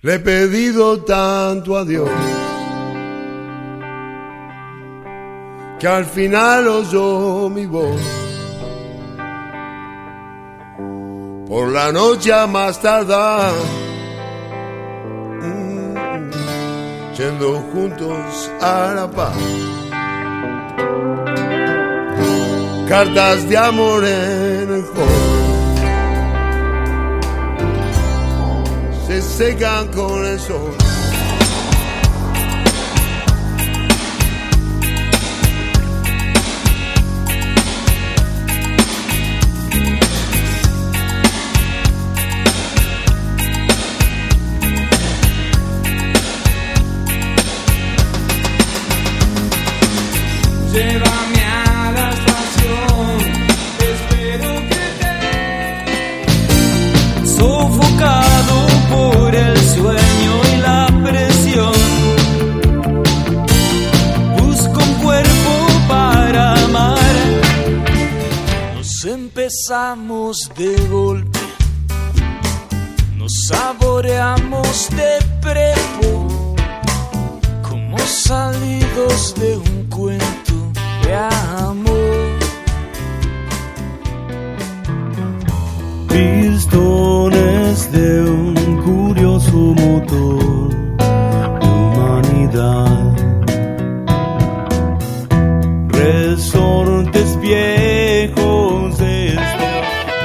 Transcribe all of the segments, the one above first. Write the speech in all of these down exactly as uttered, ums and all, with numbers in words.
Le he pedido tanto a Dios que al final oyó mi voz. Por la noche a más tardar, mm, yendo juntos a la paz. Cartas de amor en el hall se secan con el sol. Llévame a la estación, espero que te... Sofocado por el sueño y la presión, busco un cuerpo para amar. Nos empezamos de golpe, nos saboreamos de prepo, como salidos de un cuento de amor. Pistones de un curioso motor de humanidad, resortes viejos de este.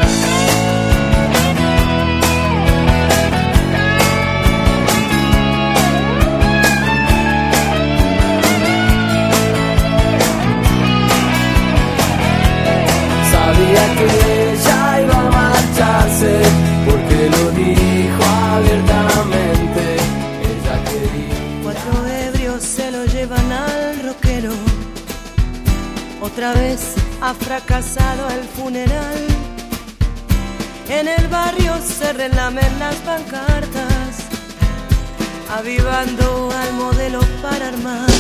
Sabía que ella iba a marcharse, porque lo dijo abiertamente. Ella quería. Cuatro ebrios se lo llevan al rockero. Otra vez ha fracasado el funeral. En el barrio se relamen las pancartas, avivando al modelo para armar.